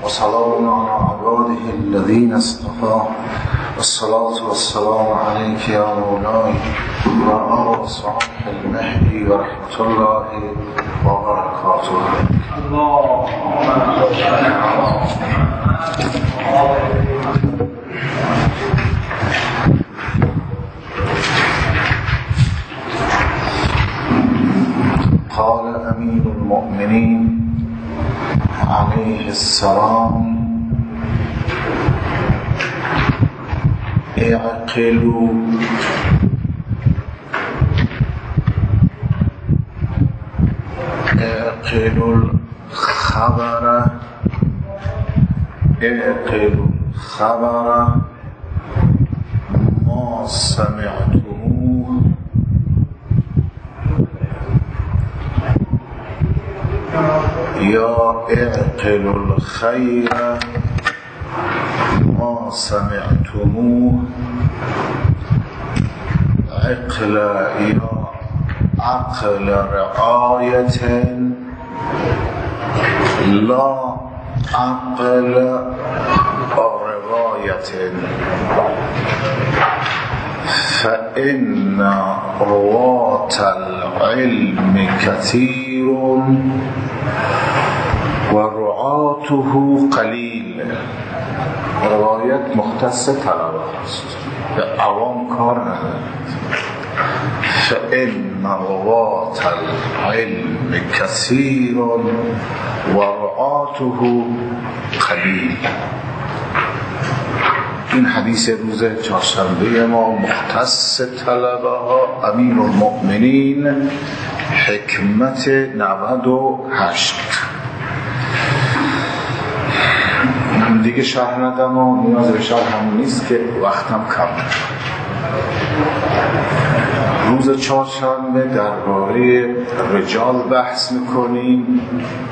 وسلام على عباده الذين اصطفى والصلاة والسلام عليك يا مولاي وعلى صاحب المهدي ورحمة الله وبركاته. قال أمين المؤمنين عليه السلام: اعقلوا الخبر ما سمعتموه یا اعقلوا الخیر ما سمعتموه عقل یا عقل رعایت لا عقل روایت فإن رواة العلم كثير و رعاته قلیل. روایت مختص طلبه است، به عوام کار ندارد. فإن رواة العلم كثير و رعاته قلیل. این حدیث روز چهارشنبه ما مختص طلبه ها، امیر المؤمنین، حکمت 98. دیگه شرح ندم و نیاز به شرح هم نیست که وقتم کم. روز چهارشنبه درباره رجال بحث میکنیم.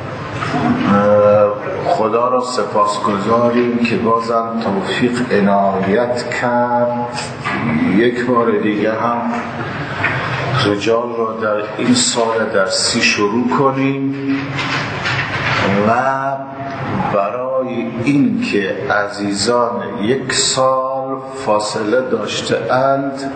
خدا را سپاسگزاریم که بازم توفیق عنایت کرد یک بار دیگه هم رجال را در این سال درسی شروع کنیم و برای این که عزیزان یک سال فاصله داشته اند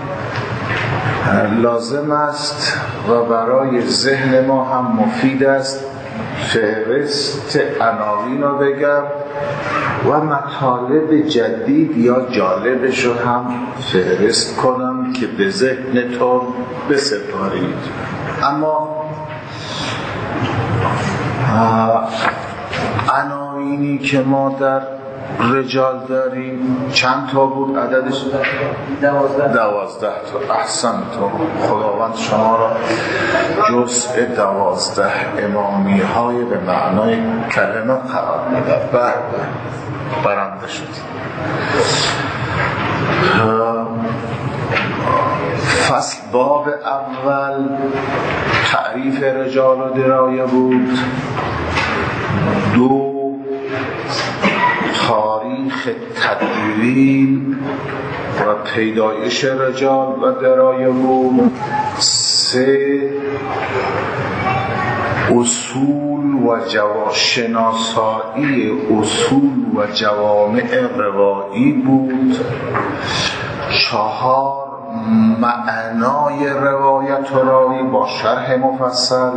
لازم است و برای ذهن ما هم مفید است فهرست عناوین رو بگم و مطالب جدید یا جالبش رو هم فهرست کنم که به ذهنتون بسپارید. اما عناوینی که ما در رجال داریم چند تا بود عددش؟ 12 تا. احسنتم. خداوند شما را جزء 12 امامی های به معنای کلمه قرار بده. برنده شد. فصل باب اول تعریف رجال و درایه بود. 2 تاریخ تدوین و پیدایش رجال و درایه بود. 3 اصول و شناسایی اصول و جوامع روایی بود. 4 معنای روایت و راوی با شرح مفصل.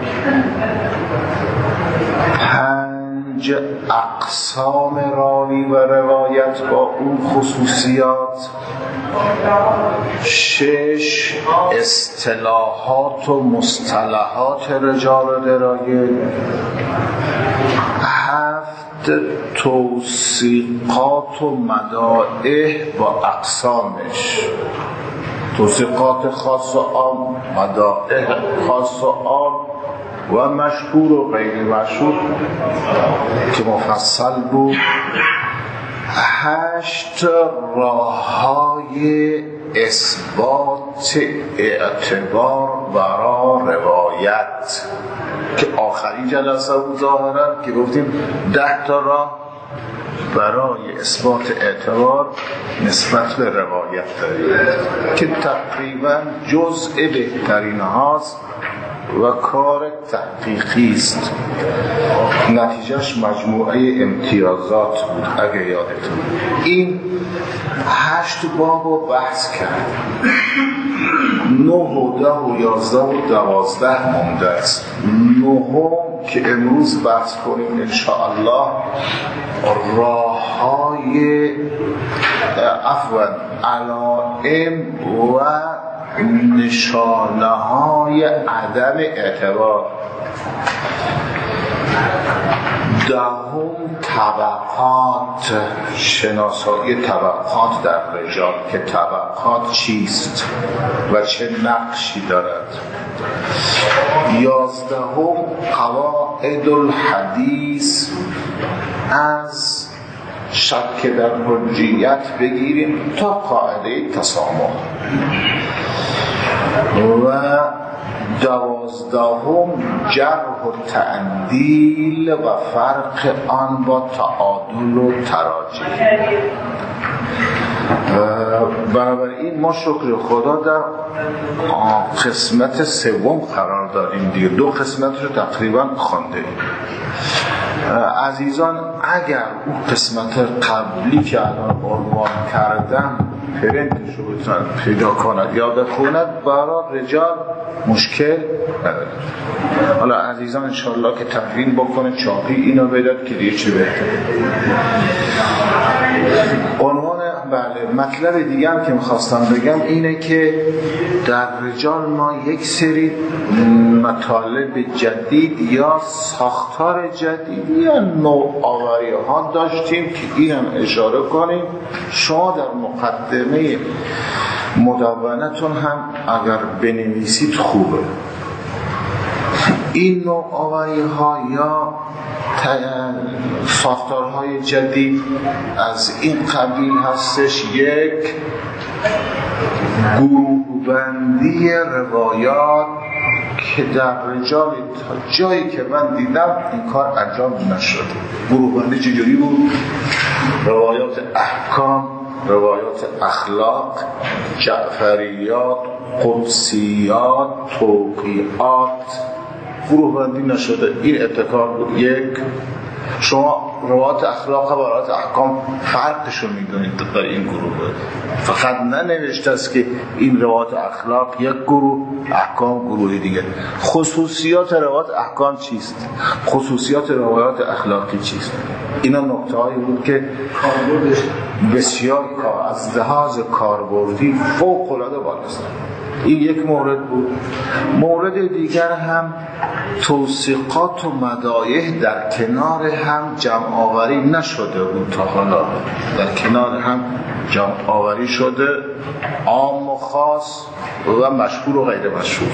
5 اقسام راوی و روایت با اون خصوصیات. 6 اصطلاحات و مصطلحات رجال و درایه. 7 توثیقات و مدائح با اقسامش. توثیقات خاص و عام، مدائح خاص و عام و مشهور و غیر مشهور که مفصل بود. 8 راه‌های اثبات اعتبار برای روایت که آخری جلسه بود ظاهرا که گفتیم 10 تا راه برای اثبات اعتبار نسبت به روایت داریم که تقریبا جزء بهترین هاست و کار تحقیقی است. نتیجهش مجموعه امتیازات بود. اگه یادتون این 8 باب رو بحث کرد، 9 و 10 و 11 و 12 مونده است. 9 که امروز بحث کنیم انشاءالله راه‌های علائم و نشانه‌های عدم اعتبار. 10 طبقات، شناسایی طبقات در رجال که طبقات چیست و چه نقشی دارد. 11 قواعد الحدیث، از شک در حجیت بگیریم تا قاعده تسامح. و 12 جرح و تعدیل و فرق آن با تعادل و تراجح. بنابراین ما شکر خدا در قسمت 3 قرار داریم دیگه. 2 قسمت رو تقریبا خوانده ایم. عزیزان اگر اون قسمت قبلی که الان عنوان کردم پرنتش رو بتونن پیدا کند یا بخوند، برای رجال مشکل نداره. حالا عزیزان انشاءالله که تدوین بکنه چاپی اینو بداد که دیگه چه بهتره. عنوان مطلب دیگه هم که میخواستم بگم اینه که در رجال ما یک سری مطالب جدید یا ساختار جدید یا نوآوری ها داشتیم که اینم اشاره کنیم. شما در مقدمه مدونتون هم اگر بنویسید خوبه. این نوآوری ها یا ساختارهای جدید از این قبیل هستش: 1 گروه بندی روایات که در رجال تا جایی که من دیدم این کار انجام نشده. گروه بندی چجوری بود؟ روایات احکام، روایات اخلاق، جعفریات، قدسیات، توقیعات. گروه بندی نشده. این ابتکار بود. 1 شما روایات اخلاق و روایات احکام فرقشو میدونید در این گروه. فقط ننوشته است که این روایات اخلاق یک گروه، احکام گروه دیگه. خصوصیات روایات احکام چیست؟ خصوصیات روایات اخلاقی چیست؟ اینا نکته‌هایی بود که بسیار از لحاظ کاربردی فوق‌العاده بالاست. این یک مورد بود. مورد دیگر هم توثیقات و مدایح در کنار هم جمع آوری نشده بود تا حالا. در کنار هم جمع آوری شده، عام و خاص و مشهور و غیر مشهور.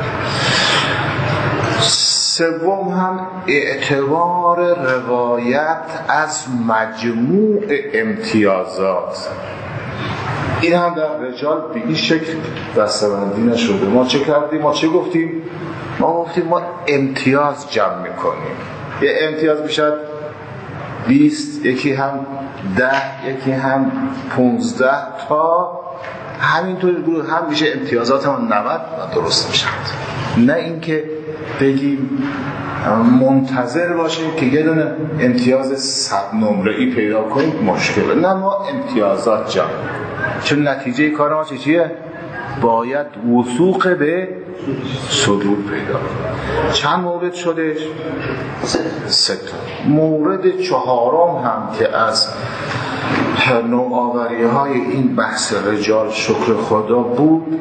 3 هم اعتبار روایت از مجموع امتیازات. این هم در رجال به این شکل دسته‌بندی نشده. ما چه کردیم؟ ما چه گفتیم؟ ما گفتیم ما امتیاز جمع میکنیم. یه امتیاز میشد 20، یکی هم 10، یکی هم 15 تا همینطور گروه هم میشه امتیازات ما 90 و درست میشد. نه اینکه بگیم منتظر باشیم که یه دونه امتیاز 100 نمره‌ای پیدا کنیم، مشکله. نه، ما امتیازات جمع، چون نتیجه کار ما چیه؟ باید وثوق به صدور پیدا. چند مورد شدش؟ 3 تا. مورد 4 هم که از نوآوری های این بحث رجال شکر خدا بود،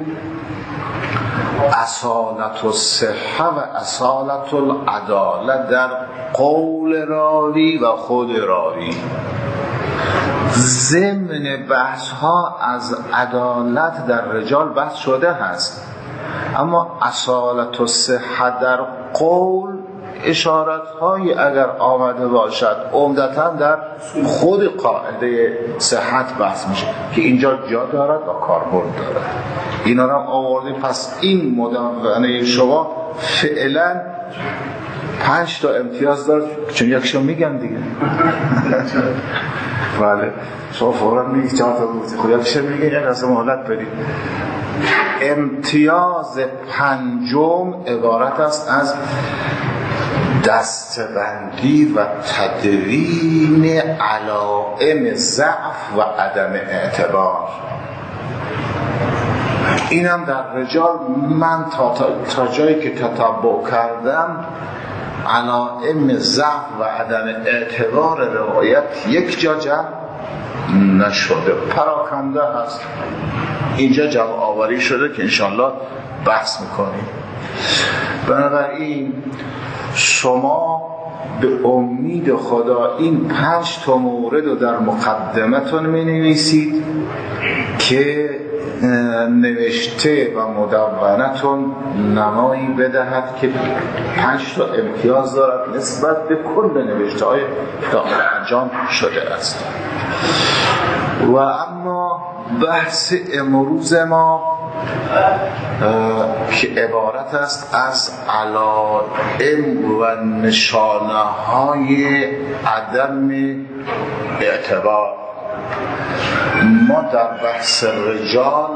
اصالت الصحه و اصالت العدالت در قول راوی و خود راوی. ضمن بحث ها از عدالت در رجال بحث شده هست، اما اصالت الصحه در قول اشارت های اگر آمده باشد عمدتاً در خود قاعده صحت بحث میشه که اینجا جا دارد و کاربرد دارد. اینا رو آوردیم. پس این مدونه شما فعلا 5 تا امتیاز دار، چون یکشو میگن دیگه. بله شما فوراً میگی 4 تا بود، خب یکشو میگه یک از مهلت بدید. امتیاز 5م عبارت است از دستبندی و تدوین علائم ضعف و عدم اعتبار. اینم در رجال من تا جایی که تتبع کردم علائم ضعف و عدم اعتبار روایت یک جا جمع نشده، پراکنده هست. اینجا جمع آوری شده که انشالله بحث میکنیم. بنابراین شما به امید خدا این 5 تا مورد رو در مقدمتون می نویسید که نوشته و مدونتون نمایی بدهد که 5 تا امتیاز دارد نسبت به کل نوشته های داخل انجام شده است. و اما بحث امروز ما که عبارت است از علائم و نشانه های عدم اعتبار. ما در بحث رجال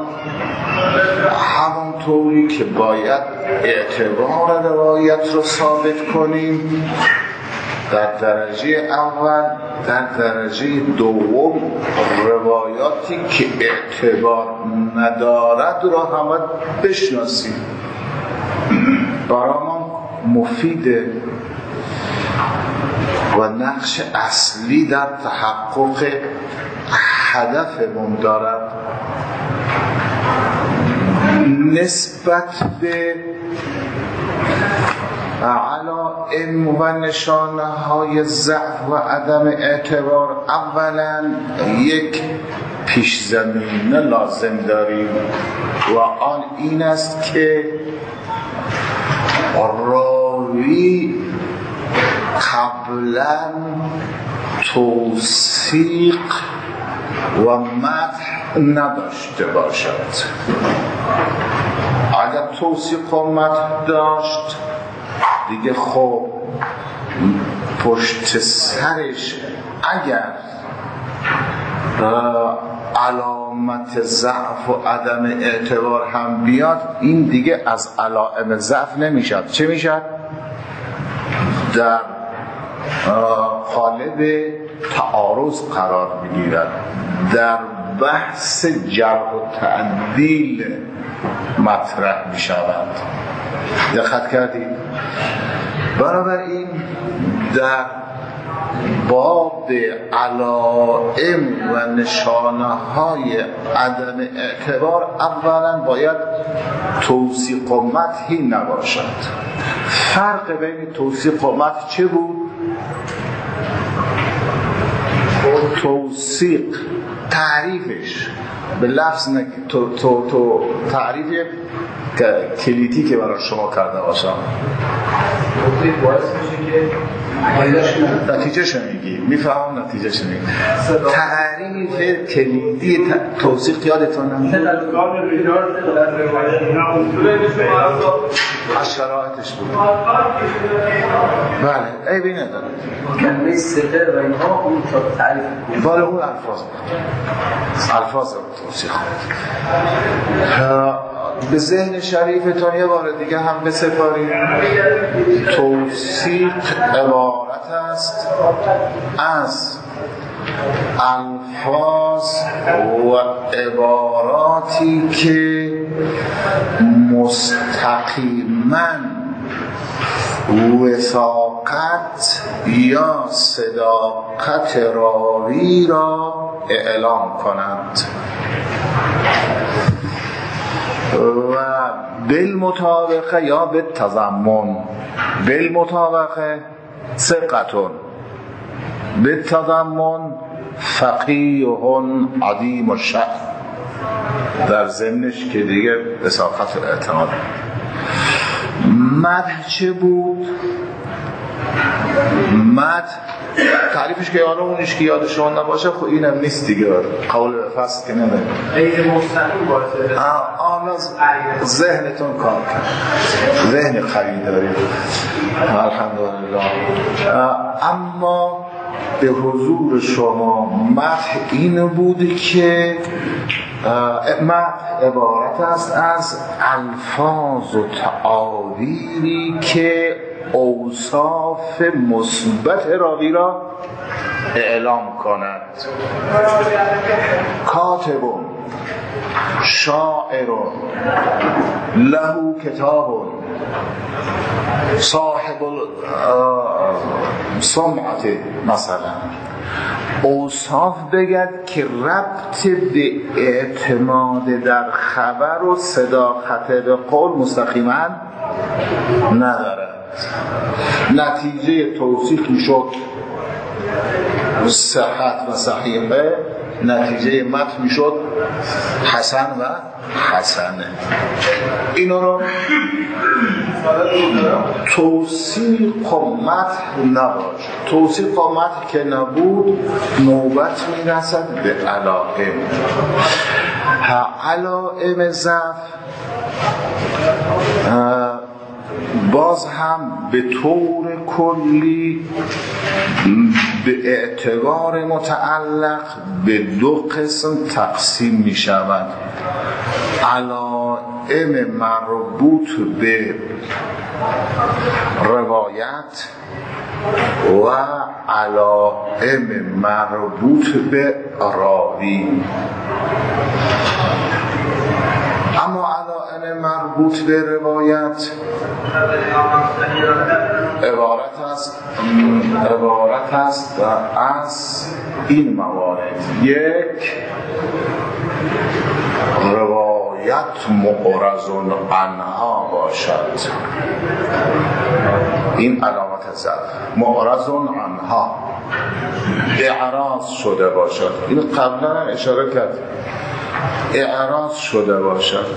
همونطوری که باید اعتبار روایت رو ثابت کنیم، در درجه اول، در درجه دوم روایاتی که اعتبار ندارد را هم بشناسیم. برای ما مفیده و نقش اصلی در تحقق هدفمون دارد. نسبت به علائم و نشانه های ضعف و عدم اعتبار اولا یک پیش زمینه لازم داریم و آن این است که راوی قبلا توثیق و مدح نداشته باشد. اگر توثیق و مدح داشت دیگه خب پشت سرش اگر علامت ضعف و عدم اعتبار هم بیاد، این دیگه از علائم ضعف نمیشد. چه میشد؟ در قالب تعارض قرار میگیرد، در بحث جرح و تعدیل مطرح میشود. دقت کردید؟ بنابراین در باب علائم و نشانه های عدم اعتبار اولا باید توثیق و مدحی نباشد. فرق بین توثیق و مدح چه بود؟ توثیق تعریفش به لفظ تعریف کلیتی که برای شما کرده باشم باعث میشه که نتیجه شمیگی میفهم نتیجه شمیگی تعریف کلیدی توثیق یادتونه؟ از شرایطش بود. بله ای بینه داره کلمه ثقه و اینها اون تعریف بود. بله اون الفاظ بود، الفاظ توثیق بود. به ذهن شریفتان یه بار دیگه هم بسپاریم. توثیق عبارت است از الفاظ و عباراتی که مستقیما وثاقت یا صداقت راوی را اعلام کنند و بالمطابقه یا بالتضمن. بالمطابقه ثقتون، بالتضمن فقیه عدیم الشأن، در ضمنش که دیگه وثاقت و اعتماد. مدح چه بود؟ مدح تعریفش که اونش که یاد شما نباشه خب اینم نیست دیگه، قول فصل که نده غیر مستقیم باشه. حالا ذهنتون کار کرد، ذهن قوی دارید الحمدلله. اما به حضور شما مدح این بوده که مدح عبارت است از الفاظ و تعابیری که اوصاف مثبت راوی را اعلام کند. کاتبون، شاعرون، له کتابون، صاحب سمعت مثلا، اوصاف بگد که ربط به اعتماد در خبر و صداقت به قول مستقیما ندارد. نتیجه توصیف میشد صحت و صحیحه، نتیجه متن میشد حسن و حسنه. اینا رو توصیف و متن نباشه. توصیف و متن که نبود نوبت میرسد به علائم. علائم ضعف باز هم به طور کلی به اعتبار متعلق به دو قسم تقسیم می شود. علائم مربوط به روایت و علائم مربوط به راوی. اما علائم مربوط به روایت عبارت است از این موارد: یک، روایت معرض عنها باشد، این علامت ضعف. معرض عنها، اعراض شده باشد، این قبلا اشاره کرد، اعراض شده باشد.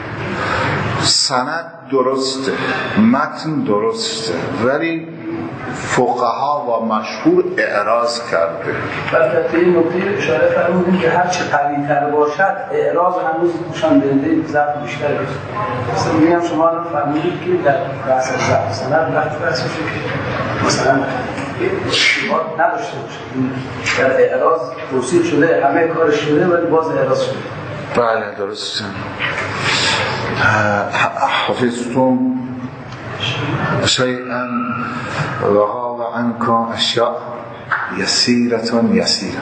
سند درسته، متن درسته، ولی فقها و مشهور اعراض کرده. البته این نکته اشاره فرمودیم که هر چه قوی تر باشد اعراض هنوز نشان دهنده ضعف بیشتر است. مثلا میگم شما الان فرمودید که در بحث ضعف سند وقتی بحث میشه که مثلا اشتباه نداشته باشه، در اعراض توصیف شده، همه کارش شده ولی باز اعراض شده. بله درسته. حفظتم شیئا وغاب عنکم اشیاء یسیرة یسیرة.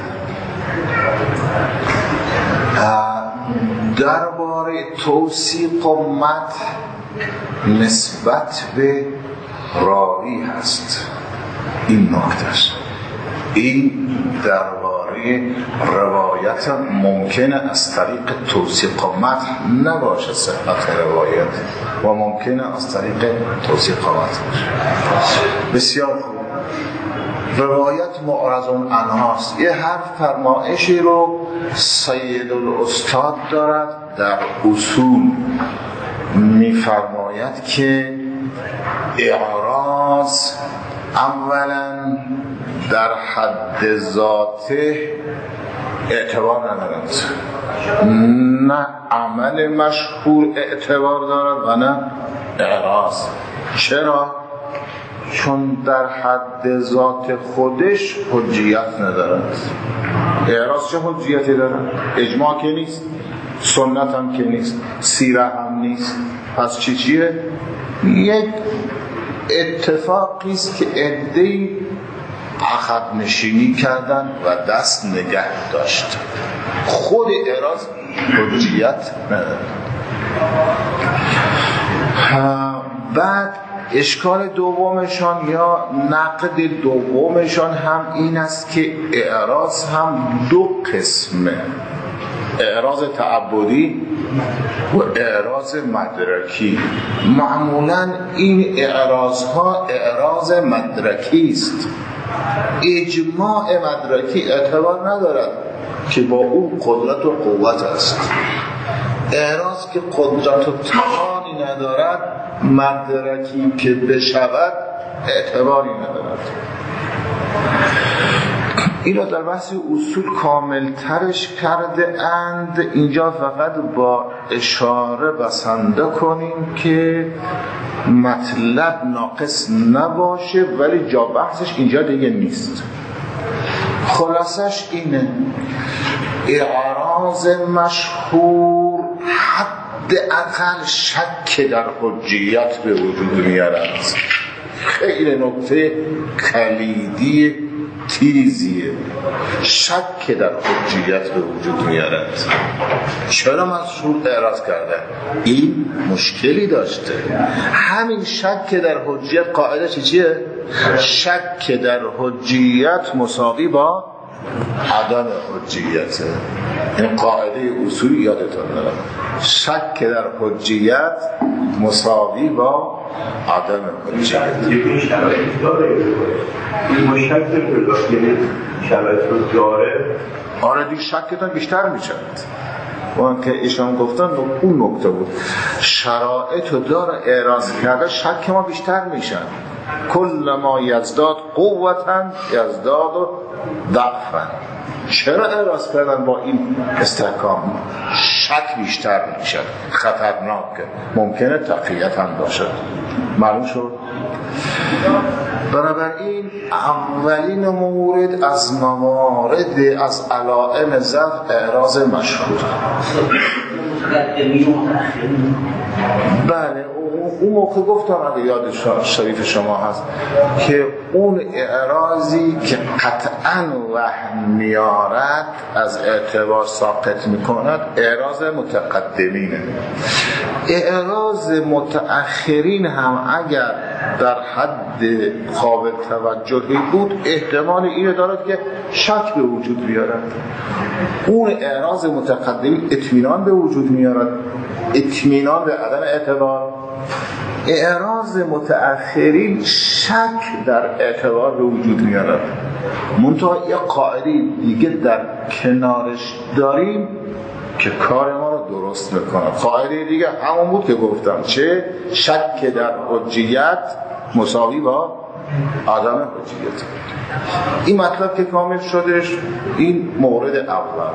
درباره توثیق و مدح نسبت به راوی هست این نکتهش. این درباره روایت ممکنه از طریق توثیق و مدح نباشه صحت روایت، و ممکنه از طریق توثیق و مدح باشه. بسیار خوب. روایت معرض عنهاست. یه هر فرمایشی رو سید الاستاد دارد در اصول، میفرماید که اعراض اولا در حد ذاته اعتبار ندارد، نه عمل مشهور اعتبار دارد و نه اعراض. چرا؟ چون در حد ذات خودش حجیت ندارد. اعراض چه حجیتی دارد؟ اجماع که نیست، سنت هم که نیست، سیره هم نیست. پس چیه؟ یک اتفاقی است که عده‌ای عقب نشینی کردن و دست نگه داشت. خود اعراض حجیت نداره. بعد اشکال دومشان یا نقد دومشان هم این است که اعراض هم دو قسمه: اعراض تعبدی و اعراض مدرکی. معمولا این اعراض ها اعراض مدرکی است. اجماع مدرکی اعتبار ندارد که با او قدرت و قوت است. اعراض که قدرت و توانی ندارد، مدرکی که بشود اعتباری ندارد. اینو در بحث اصول کامل ترش کرده اند. اینجا فقط با اشاره بسنده کنیم که مطلب ناقص نباشه، ولی جا بحثش اینجا دیگه نیست. خلاصش اینه: اعراض مشهور حد اقل شک در حجیت به وجود میارد. خیلی نکته کلیدی تیزیه. شک در حجیت به وجود میارد. چرا مشهور اعراض کرده؟ این مشکلی داشته. همین شک در حجیت قاعده چیه؟ شک در حجیت مساوی با عدم حجیت. این قاعده اصولی یادتون دارم. شک در حجیت مساوی با عدم حجیت. این شرایط داره، این مشکل نمی‌داره، یعنی شرایط رو داره. آره دیگه شکتون بیشتر میشد. اون که ایشان گفتن اون نکته بود. شرایط رو داره اعراض کرده، شک ما بیشتر میشن. کل ما یزداد قوتاً یزداد ضعفاً. چرا اعراض کردن با این استحکام؟ شک بیشتر میشه، خطرناکه، ممکنه تقییت هم باشد. معلوم شد؟ بنابراین اولین مورد از موارد از علائم ضعف اعراض مشهور. بله اون موقع گفتم اگه یاد شریف شما هست که اون اعراضی که قطعاً وهم میارد از اعتبار ساقط میکند اعراض متقدمینه. اعراض متأخرین هم اگر در حد قابل توجهی بود احتمال اینو دارد که شک به وجود بیارد. اون اعراض متقدمی اطمینان به وجود میارد، اطمینان به عدم اعتبار. اعراض متأخرین شک در اعتبار به وجود میارد. منتها یک قاعده دیگه در کنارش داریم که کار ما رو درست میکنه. قاعده دیگه همون بود که گفتم، چه؟ شک در حجیت مساوی با عدم حجیت. این مطلب که کامل شدش، این مورد اول.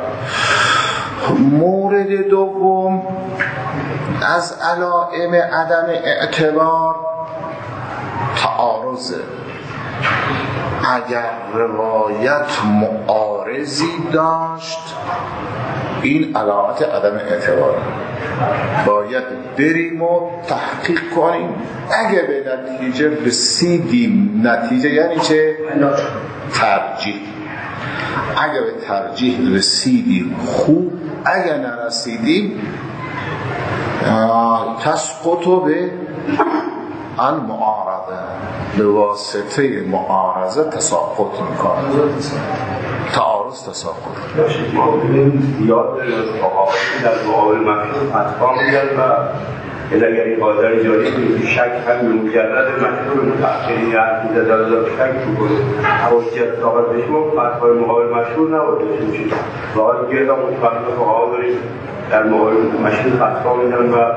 مورد دوم از علائم عدم اعتبار تعارضه. اگر روایت معارضی داشت این علامت عدم اعتبار، باید بریم و تحقیق کنیم. اگه به نتیجه رسیدیم، نتیجه یعنی چه؟ ترجیح. اگه به ترجیح رسیدیم خوب، اگه نرسیدیم تسقط به المعارضه، به واسطه معارضه تساقط میکنه. تعارض تساقط. ما ببینیم زیاد در مقابل مشهور فتوا میدن و اگر این قاعده جاری کنیم شک هم مجرد مشهور متأخرین حرف میزد در شک میکنه حواجیت ثابت بشه، ما فتوای مقابل مشهور نباید داشته باشیم. واقعا گرد هم متفقد فقها داریم در مقابل مشهور فتوا میدن و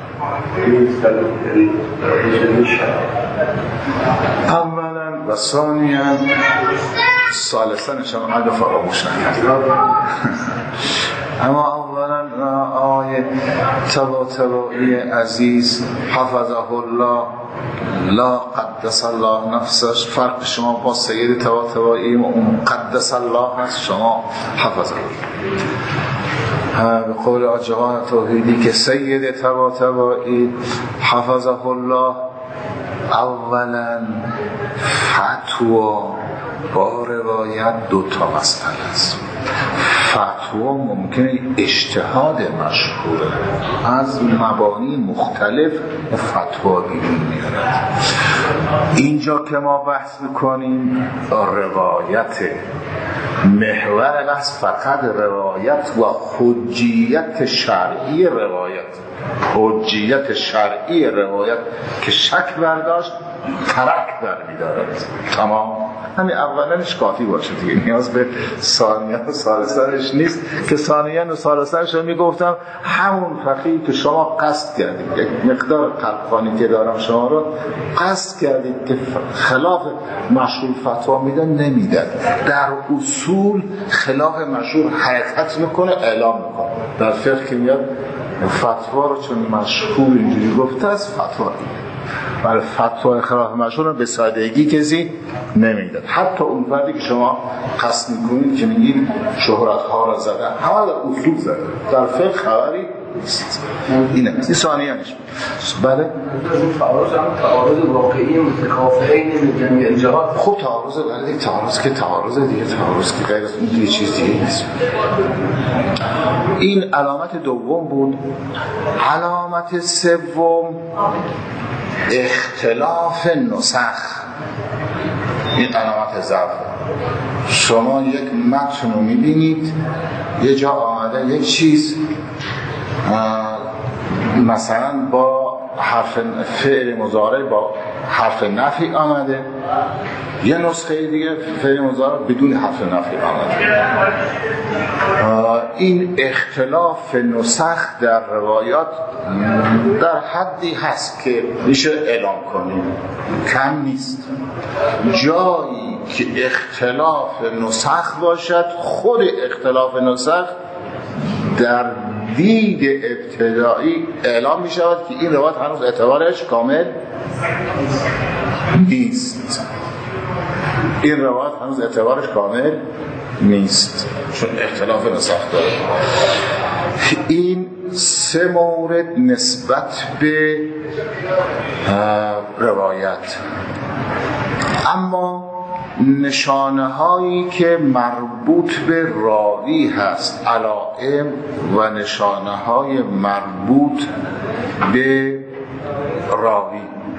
اولا و ثانیا ثالثا نشان عدو فراموش نکرد. اما اولا آقای طباطبایی عزیز حفظه الله لا قدس الله نفسش، فرق شما با سید طباطبایی اون قدس الله هست، شما حفظه الله. به قول آجاقان توحیدی که سید طباطبایی حفظه الله اولا فتوا با روایت دوتا مسئله است. فتوا ممکنه اجتهاد مشهوره از مبانی مختلف فتوا بیرون میارد. اینجا که ما بحث میکنیم روایت محور بحث فقط روایت و حجیت شرعی روایت، حجیت شرعی روایت که شک برداشت ترک برمی‌دارد. تمام. همین اولنش کافی باشه دیگه، نیاز به ثانیه و ثالثش نیست که ثانیه و ثالثش رو میگفتم همون فقیهی که شما قصد کردید، یک مقدار قلبخوانی که دارم شما رو قصد کردید که خلاف مشهور فتوا میدن، نمیدن. در اصول خلاف مشهور حرکت میکنه، اعلام میکنه. در فقه که میاد فتوا رو چون مشهور اینجوری گفته است فتوا دیگه، برای فتوا خلاف مشهور رو به سادگی کسی نمیداد. حتی اون فردی که شما قصد میکنید که میگید شهرت ها را زدن، همه در اصول زدن، در فقه خبری نیست. اینه این ثانیانش. بله تعارض واقعی متکافئین من جميع الجهات. خب تعارض ولی تعارض که تعارض دیگه، تعارض که غیر از اون دیگه چیز دیگه نیست. این علامت دوم بود. علامت سوم اختلاف نسخ. این علامت ضعف. شما یک متن رو میبینید یه جا آمده یک چیز مثلا با حرف فعل مضارع با حرف نفی آمده، یه نسخه دیگه فعل مضارع بدون حرف نفی آمده. این اختلاف نسخ در روایات در حدی هست که میشه اعلام کنیم، کم نیست. جایی که اختلاف نسخ باشد، خود اختلاف نسخ در دید ابتدایی اعلام می شود که این روایت هنوز اعتبارش کامل نیست. این روایت هنوز اعتبارش کامل نیست چون اختلاف نسخ داره. این سه مورد نسبت به روایت. اما نشانه هایی که مربوط به راوی هست، علائم و نشانه های مربوط به راوی.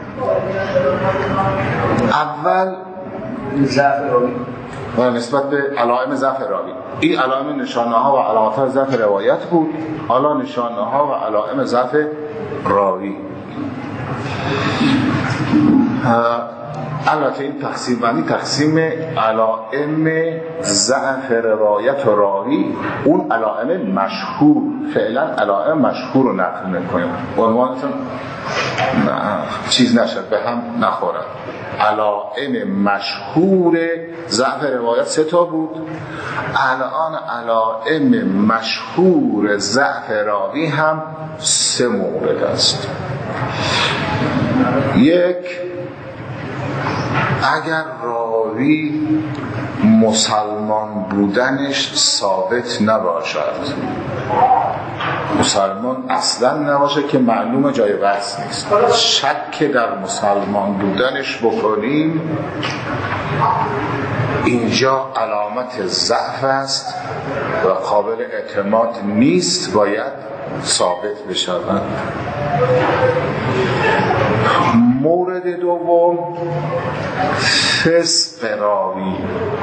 اول ضعف راوی و نسبت به علائم ضعف راوی. این علائم نشانه ها و علامات ضعف روایت بود. حالا نشانه ها و علائم ضعف راوی. البته این تقسیم بندی تقسیم علائم ضعف روایت و راوی، اون علائم مشهور، فعلا علائم مشهور رو نقل میکنیم، عنوانتون چیز نشد به هم نخورد. علائم مشهور ضعف روایت 3 تا بود. الان علائم مشهور ضعف راوی هم 3 مورد است. یک، اگر راوی مسلمان بودنش ثابت نباشد، مسلمان اصلا نباشه که معلوم جای بحث نیست، شک در مسلمان بودنش بکنیم، اینجا علامت ضعف است و قابل اعتماد نیست، باید ثابت بشود. مورد دوم فسق راوی.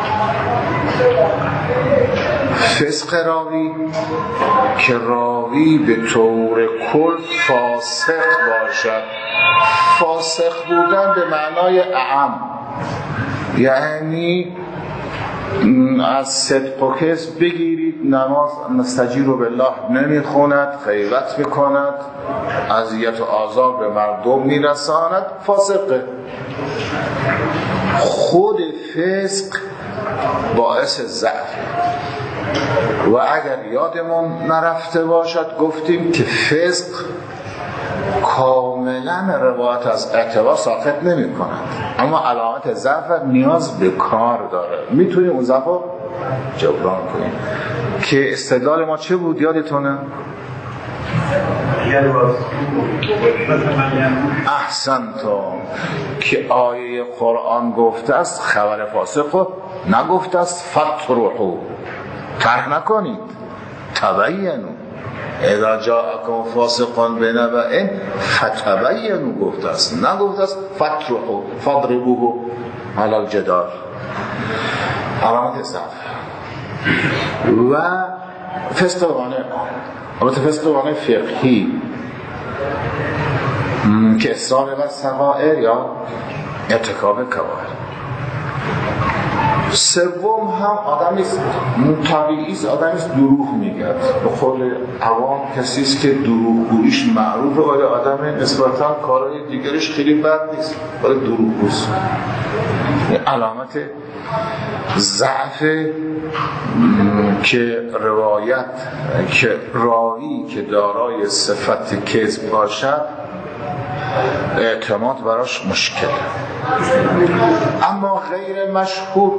فسق راوی که راوی به طور کل فاسق باشد. فاسق بودن به معنای اعم، یعنی از صدق و کذب بگیرید، نماز نستجیر بالله نمیخوند، غیبت میکند، اذیت و آزار به مردم میرساند، فاسقه. خود فسق باعث ضعف. و اگر یادمون نرفته باشد گفتیم که فسق کاملا روایت از اعتبار ساقط نمی کند، اما علامت ضعف نیاز به کار داره. میتونیم اون ضعف رو جبران کنیم. که استدلال ما چه بود یادتونه؟ احسنتم، که آیه قرآن گفته است خبر فاسق رو نگفته است فتروحو، طرح نکنید، تبینو، اذا جاءکم فاسقون بنبأ فتبینوا گفته است، نگفته است فتروحو فاضربوه علی الجدار. علامت ضعف. و فسق فقهی که اصرار بر صغائر یا ارتکاب کبائر. سوم هم آدمی است طبیعی است، آدمی است دروغ میگه. به قول عوام کسی است که دروغگوییش معروفه، ولی آدم نسبتا کارهای دیگرش خیلی بد نیست، ولی دروغگوست. علامت ضعف که راوی که دارای صفت کذب باشد اعتماد براش مشکل. اما غیر مشهور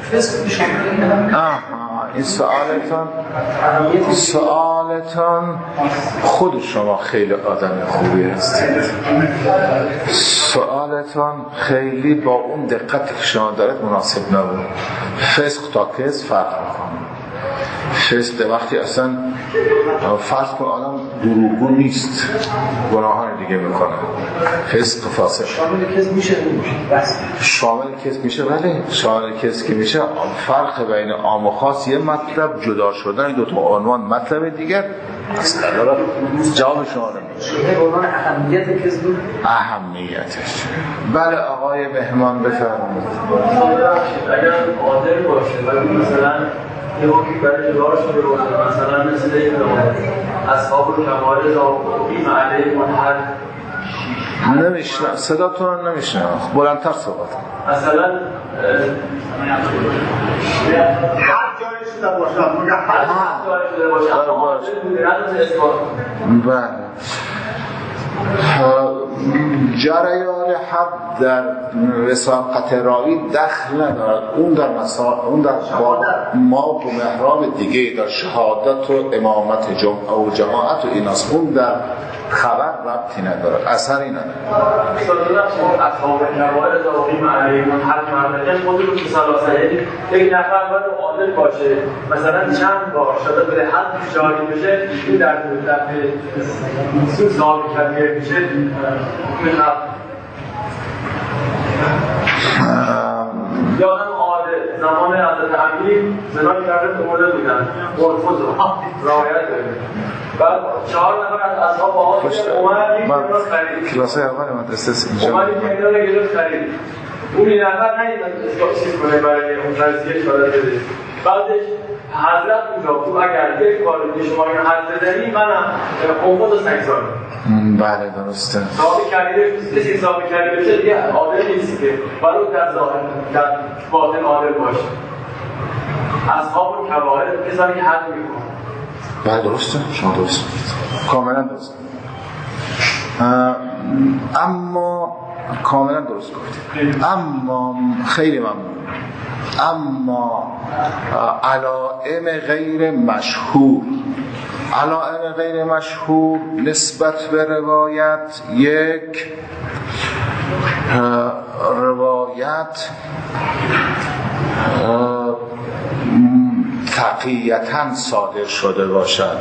این سوالتان خود شما خیلی آدم خوبی هستید. سوالتان خیلی با اون دقت که شما دارید مناسب نبود. فسق تا کذب فرق میکنه. فسق وقتی اصلا فرض کن آدم دروغگو نیست، گناهان دیگه میکنه، فسق فاسق شامل کذب میشه. شامل کذب میشه، ولی شامل کذب که میشه فرق بین عام و خاص یه مطلب جدا شدن دو تا عنوان مطلب دیگر اصلا جواب شما نمیشه. عنوان اهمیت کذب اهمیتش. بله آقای مهمان بفرمایید. اگر عادل باشه ولی مثلا یه وقتی برای جدارش رو بروزه، مثلا مثل این اصحاب کمال زاوی معله منحل نمیشنم، صداتون رو نمیشنم، بلندتر صحبت مثلا هر جایی شده باشه هر جایی شده باشه بله. جریان حد در وثاقت راوی دخل ندارد. اون در ما و محراب دیگه در شهادت و امامت جمعه و جماعت و ایناست. اون در خبر ربطی ندارد، اثری ندارد. اصحاب نوار زاوی معلی منحل معلی خودی رو که سلاسه یک نفر باید عادل باشه، مثلا چند بار شده به حد جاری بشه، این در زاوی کبیر میشه. یا هم عادل زمان حضرت امیر زنا کرده مرده بودن، مرفوض رعایت داریم. بعد 4 نفر از اصحاب با اومد خرید. کلاسه اول مدرسه اینجا اومد که اینا رو گرفت خرید. اون نفر نیومد چیز کنه برای اون قضیه شاید بده. بعدش حضرت اونجا تو اگر یک بار شما اینو حد بزنی منم قومت و سنگسار. بله درسته. ثابت کردی کسی ثابت کردی بشه دیگه عادل نیست که برای در ظاهر در باطن عادل باشه. اصحاب کبائر کسانی حد میکنه. بله درسته، شما درست کاملا درست. اما کاملا درست گفتید. اما خیلی ممنون. اما علائم غیر مشهور نسبت به روایت، یک روایت تقیّةً صادر شده باشد.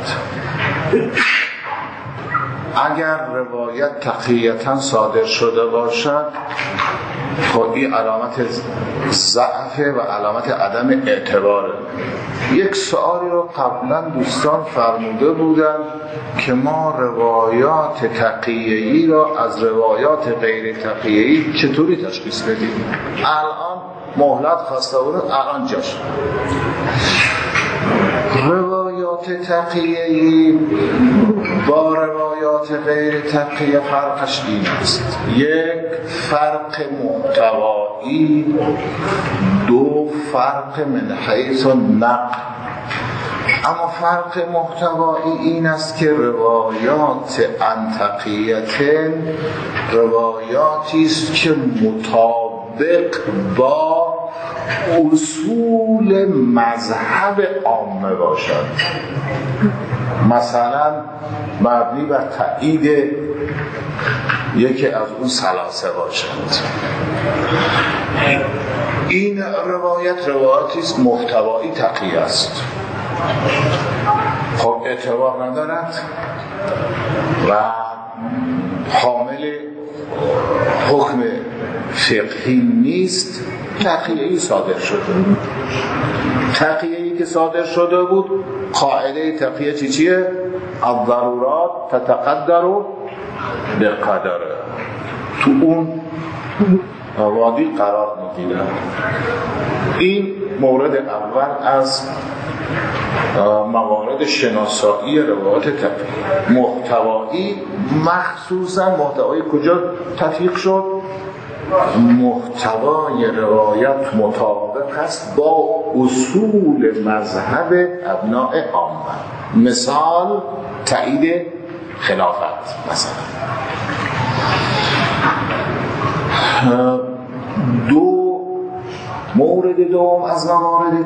اگر روایت تقیّةً صادر شده باشد خب این علامت ضعف و علامت عدم اعتباره. یک سوالی رو قبلا دوستان فرموده بودن که ما روایات تقیّه‌ای را از روایات غیر تقیّه‌ای چطوری تشخیص بدیم. الان مهلت خواسته بودن، الان جاش. روایات تقیّه‌ای با روایات غیر تقیّه فرقش این است: یک، فرق محتوایی، دو، فرق من حیث النقل. اما فرق محتوایی این است که روایات عن تقیّة روایاتی است که مطابق با اصول مذهب عامه باشد، مثلا مبنی بر تایید یکی از اون ثلاثه باشد. این روایاتی است محتوایی تقیه است، خب اعتبار ندارد و حامل حکم فقهی نیست. تقیه‌ای صادر شده، تقیه‌ای که صادر شده بود، قاعده تقیه چیه؟ الضرورات تتقدر بقدره. تو اون وادی قرار میگیره. این مورد اول از موارد شناسایی روایت تقیه. محتوایی، مخصوصا محتوایی کجا تطبیق شد؟ محتوای روایت مطابق است با اصول مذهب ابناء عامه. مثال تایید خلافت مثلا. مورد دوم از موارد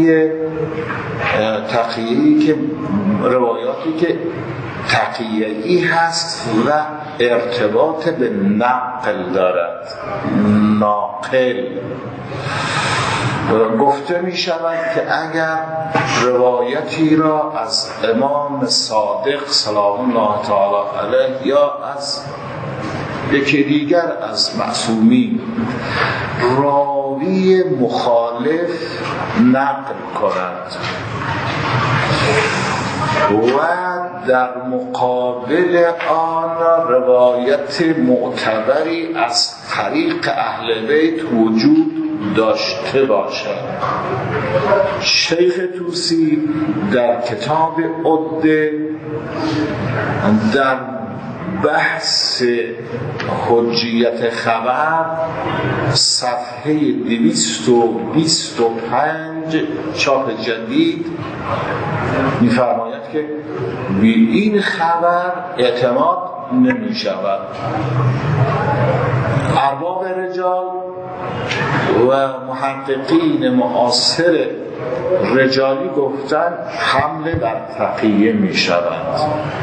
تقیه‌ای که روایاتی که تقیه‌ای هست و ارتباط به نقل دارد. ناقل گفته می شود که اگر روایتی را از امام صادق سلام الله تعالی علیه یا از یکی دیگر از معصومین راوی مخالف نقل کند و در مقابل آن روایت معتبری از طریق اهل بیت وجود داشته باشد. شیخ طوسی در کتاب عده در بحث حجیت خبر صفحه 225 چاپ جدید می‌فرماید که به این خبر اعتماد نمی شود. ارباب رجال و محققین معاصر رجالی گفتن حمله بر تقیه می شود.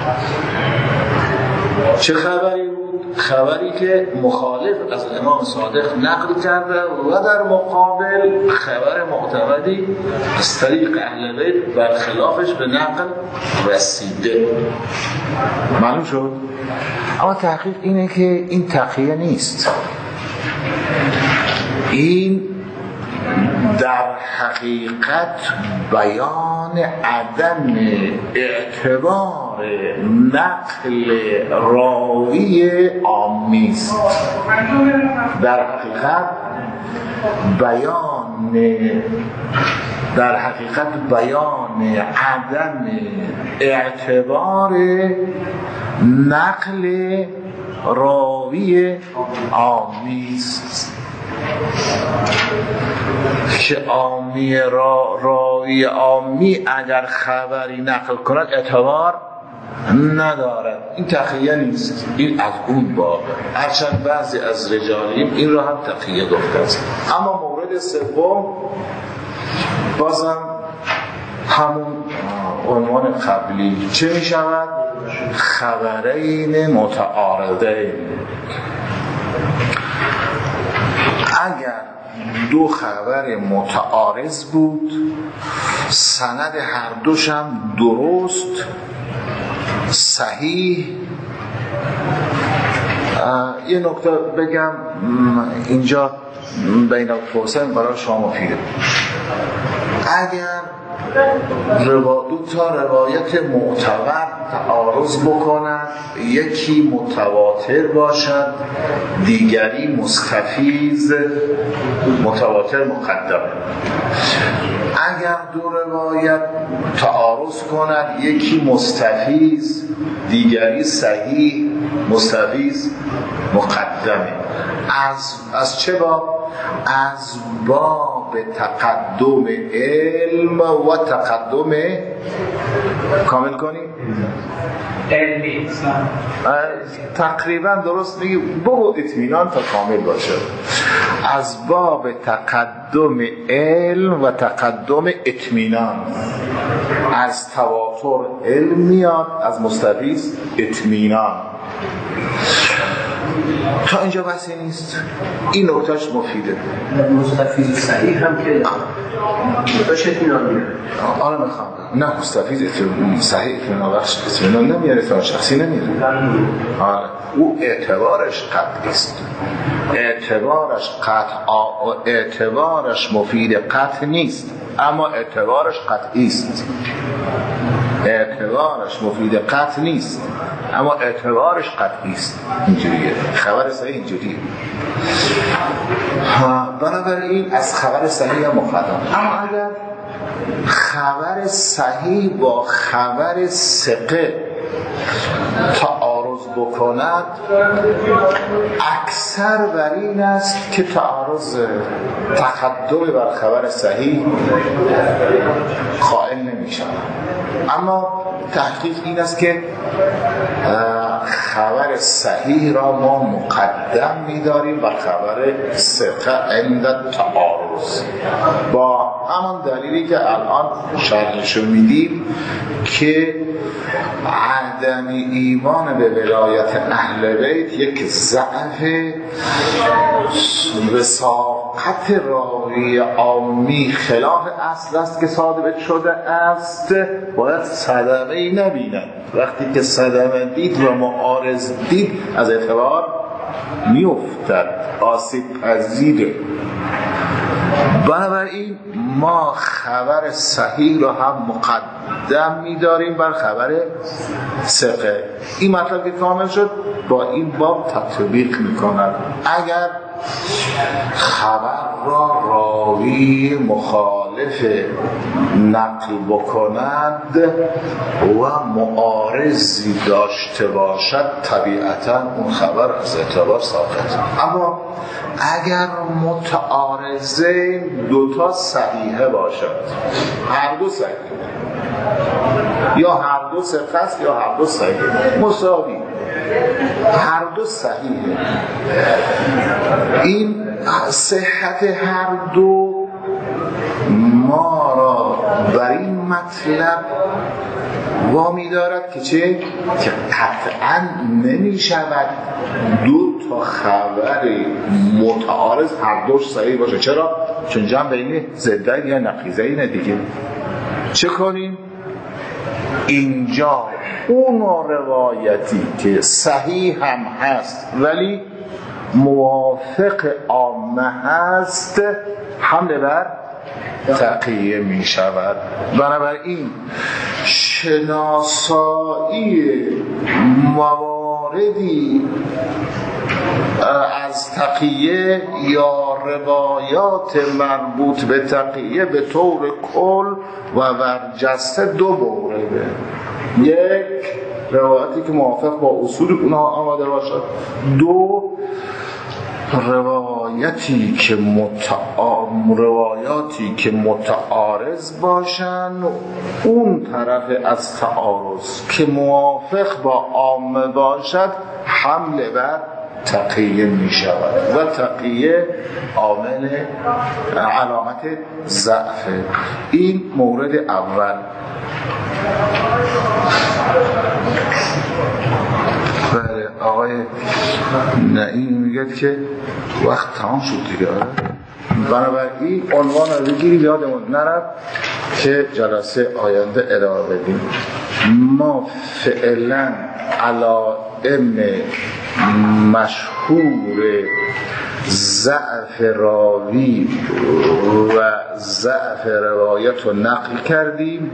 چه خبری بود؟ خبری که مخالف از امام صادق نقل کرده و در مقابل خبر معتمدی از طریق اهل بیت برخلافش به نقل رسیده. معلوم شد؟ اما تحقیق اینه که این تقیه نیست. این در حقیقت بیان عدم اعتبار نقل راوی عامی است. در حقیقت بیان عدم اعتبار نقل راوی عامی است که راوی عامی اگر خبری نقل کند اعتبار ندارد. این تقیه نیست، این از اون باب. هرچند بعضی از رجالیم این را هم تقیه گفته است. اما مورد سوم بازم همون عنوان قبلی چه می شود؟ خبرین متعارضین. اگر دو خبر متعارض بود، سند هر دوشم درست صحیح. یه نکته بگم اینجا بین القوسین برای شما مفیده. اگر دو تا روایت معتبر تعارض بکنند، یکی متواتر باشد دیگری مستفیض، متواتر مقدم. اگر دو روایت تعارض کند، یکی مستفیض دیگری صحیح، مستفیض مقدمه. از چه باب؟ از باب تقدم علم و تقدم کامل کنی؟ علمی. تقریبا درست میگی، بگو اطمینان تا کامل باشه. از باب تقدم علم و تقدم اطمینان. از تواتر علم میاد، از مستفیض اطمینان. تا اینجا بحثی نیست. این نکتهش مفیده. مستفیض صحیح هم که داشت اطمینان میاره. آره میخوام. نه مستفیض صحیح اطمینان بخش اطمینان نمیاره، تا شخصی نمیاره. آره او اعتبارش قطعی است. اعتبارش مفید قطع نیست، اما اعتبارش قطعی است. اعتبارش مفید قطع نیست، اما اعتبارش قطعی است. اینجوریه خبر صحیح، اینجوریه. بنابراین از خبر صحیح مقدم. اما اگر خبر صحیح با خبر ثقه تعارض بکند، اکثر بر این است که تعارض تقدم بر خبر صحیح قائل نمی شود. اما تحقیق این است که خبر صحیح را ما مقدم می‌داریم بر خبر ثقه عند تعارض، با همان دلیلی که الان شرحشو میدیم که عدم ایمان به ولایت اهل بیت یک ضعف وثاقت راوی عامی خلاف اصل است که ثابت شده است. باید صدمه‌ای نبیند. وقتی که صدمه دید و معارض دید از اعتبار میافتد، آسیب پذیره. بنابراین ما خبر صحیح را هم مقدم می‌داریم بر خبر ثقه. این مطلب که کامل شد با این باب تطبیق می‌کند. اگر خبر را راوی مخالف نقل بکند و معارضی داشته باشد، طبیعتاً اون خبر از اعتبار ساقط. اما اگر متعارضه دوتا صحیحه باشد، هر دو صحیحه، یا هر دو صحیح است یا هر دو صحیح مساوی، هر دو صحیحه، این صحت هر دو ما را بر این مطلب وامی دارد که چه؟ که قطعا نمی شود دو تا خبر متعارض هر دوش صحیح باشه. چرا؟ چون جمع بین ضدین یا نقیضین دیگه. چه کنیم؟ اینجا اون روایتی که صحیح هم هست ولی موافق عامه هست حمله بر تقیه می شود. بنابراین شناسایی مواردی از تقیه یا روایات مربوط به تقیه به طور کل و برجسته دو مورده. یک، روایتی که موافق با اصول اونها آماده باشد. دو، روایاتی که متعارض باشن، اون طرف از تعارض که موافق با عامه باشد حمله بر تقیه می شود و تقیه عامل علامت ضعف. این مورد اول. بله، آقای نعیم میگه که وقت تمام شد دیگه. بنابراین عنوان رو بگیریم یادمون نرفت که جلسه آینده ادامه بدیم. ما فعلا علائم مشهور ضعف راوی و ضعف روایت رو نقل کردیم،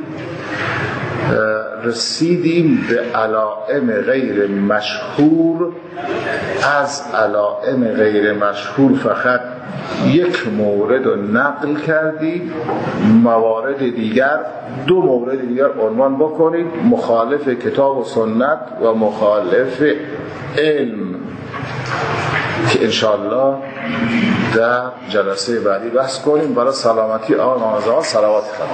رسیدیم به علائم غیر مشهور. از علائم غیر مشهور فقط یک مورد رو نقل کردیم. موارد دیگر، دو مورد دیگر عنوان بکنید: مخالف کتاب و سنت و مخالف علم، که انشاءالله در جلسه بعدی بحث کنیم. برای سلامتی آقای محمد صلوات خدا.